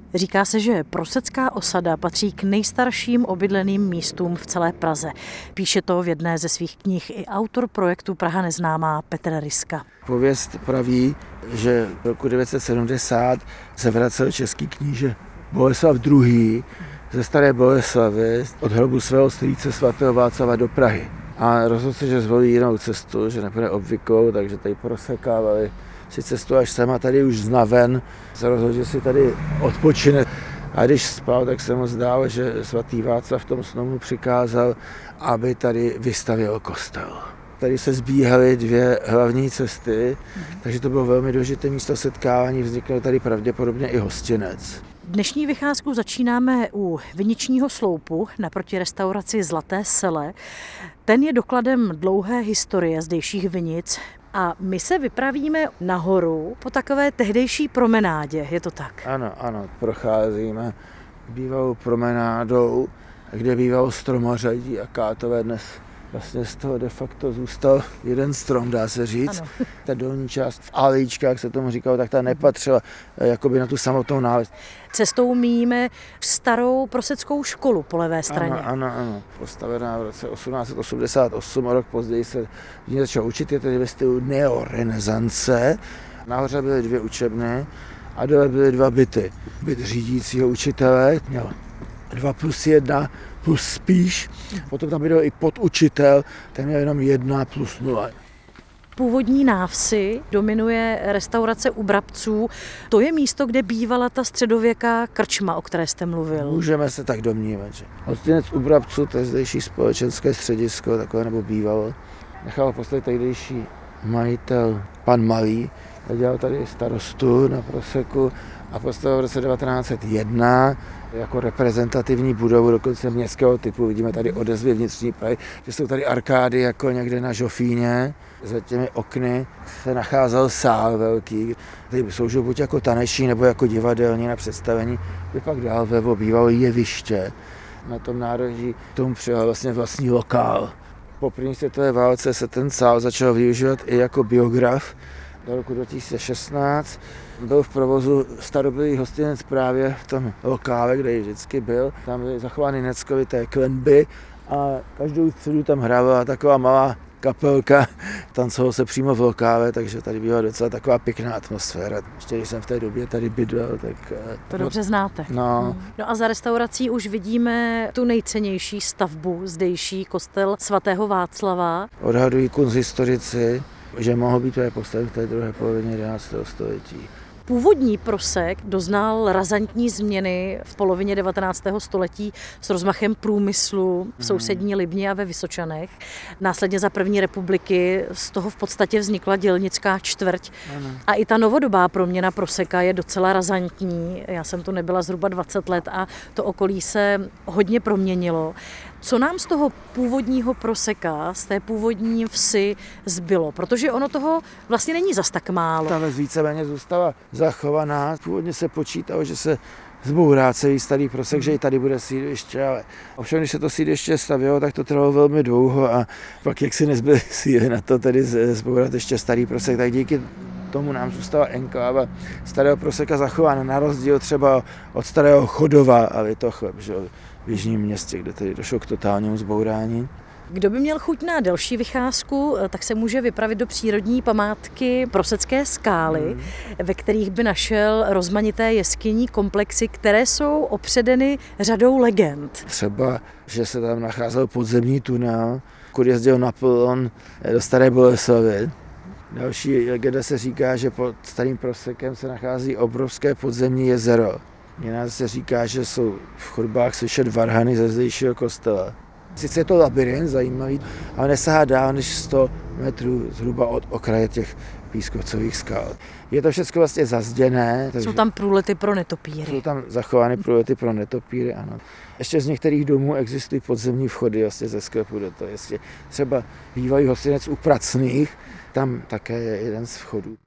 Říká se, že Prosecká osada patří k nejstarším obydleným místům v celé Praze. Píše to v jedné ze svých knih i autor projektu Praha neznámá Petr Ryska. Pověst praví, že v roku 970 se vracel český kníže Boleslav II. Ze Staré Boleslavy od hrobu svého strýce svatého Václava do Prahy. A rozhodl se, že zvolí jinou cestu, že nebude obvyklou, takže tady prosekávali si cestu až sem a tady už znaven se rozhodl, že si tady odpočine. A když spal, tak se mu zdálo, že svatý Václav v tom snu mu přikázal, aby tady vystavěl kostel. Tady se zbíhaly dvě hlavní cesty, takže to bylo velmi důležité místo setkávání, vznikl tady pravděpodobně i hostinec. Dnešní vycházku začínáme u viničního sloupu naproti restauraci Zlaté sele. Ten je dokladem dlouhé historie zdejších vinic a my se vypravíme nahoru po takové tehdejší promenádě, je to tak? Ano, procházíme bývalou promenádou, kde bývalo stromořadí a kátové dnes. Vlastně z toho de facto zůstal jeden strom, dá se říct. Ano. Ta dolní část v alejčkách se tomu říkalo, tak ta nepatřila jakoby na tu samotnou návez. Cestou míjíme starou proseckou školu po levé straně. Ano. Postavená v roce 1888, o rok později se v ní začal učit, je tedy ve stylu neorenesance. Nahoře byly dvě učebny a dole byly dva byty. Byt řídícího učitele měl 2+1 plus spíš, potom tam byl i podučitel, ten měl jenom 1+0. Původní návsi dominuje restaurace u Brabců. To je místo, kde bývala ta středověká krčma, o které jste mluvil. Můžeme se tak domnívat, že hostinec u Brabců, to je zdejší společenské středisko, takové nebo bývalo. Nechal postavit tehdejší majitel pan Malý, dělal tady starostu na Proseku a postavil v roce 1901 jako reprezentativní budovu, dokonce městského typu. Vidíme tady odezvy vnitřní Prahy, že jsou tady arkády jako někde na Žofíně. Za těmi okny se nacházel sál velký, který sloužil buď jako taneční nebo jako divadelní na představení. By pak dál vlevo bývalo jeviště. Na tom nároží tomu přijal vlastně vlastní lokál. Po první světové válce se ten sál začal využívat i jako biograf. Do roku 2016 byl v provozu starobylý hostinec právě v tom lokále, kde vždycky byl. Tam byly zachovány neckovité klenby a každou středu tam hrávala taková malá kapelka. Tancovalo se přímo v lokále, takže tady byla docela taková pěkná atmosféra. Ještě když jsem v té době tady bydlel, tak... To dobře znáte. No a za restaurací už vidíme tu nejcennější stavbu zdejší, kostel svatého Václava. Odhadují kunsthistorici, že mohl být postaven v té druhé polovině 11. století. Původní Prosek doznal razantní změny v polovině 19. století s rozmachem průmyslu v sousední Libni a ve Vysočanech. Následně za první republiky z toho v podstatě vznikla dělnická čtvrť. A i ta novodobá proměna Proseka je docela razantní. Já jsem tu nebyla zhruba 20 let a to okolí se hodně proměnilo. Co nám z toho původního Proseka, z té původní vsi zbylo? Protože ono toho vlastně není zas tak málo. Ta ves víceméně zůstala zachovaná. Původně se počítalo, že se zbourá celý starý Prosek, že i tady bude sídliště, ale ovšem, když se to sídliště stavělo, tak to trvalo velmi dlouho a pak jak si nezbyly síly na to tedy zbourat ještě starý Prosek, tak díky tomu nám zůstala enkláva starého Proseka zachována, na rozdíl třeba od starého Chodova a Litochlev, že v jižním městě, kde tedy došlo k totálnímu zbourání. Kdo by měl chuť na delší vycházku, tak se může vypravit do přírodní památky Prosecké skály, ve kterých by našel rozmanité jeskyní komplexy, které jsou opředeny řadou legend. Třeba, že se tam nacházel podzemní tunel, kud jezdil Napoleon do Staré Boleslavy. Další legenda se říká, že pod starým Prosekem se nachází obrovské podzemní jezero. Jiná se říká, že jsou v chodbách slyšet varhany ze zdejšího kostela. Sice je to labyrint zajímavý, ale nesahá dál než 100 metrů zhruba od okraje těch pískovcových skal. Je to všechno vlastně zazděné. Jsou tam průlety pro netopíry. Jsou tam zachovány průlety pro netopíry, ano. Ještě z některých domů existují podzemní vchody vlastně ze sklepu do toho. Třeba bývalý hostinec u Pracných, tam také je jeden z vchodů.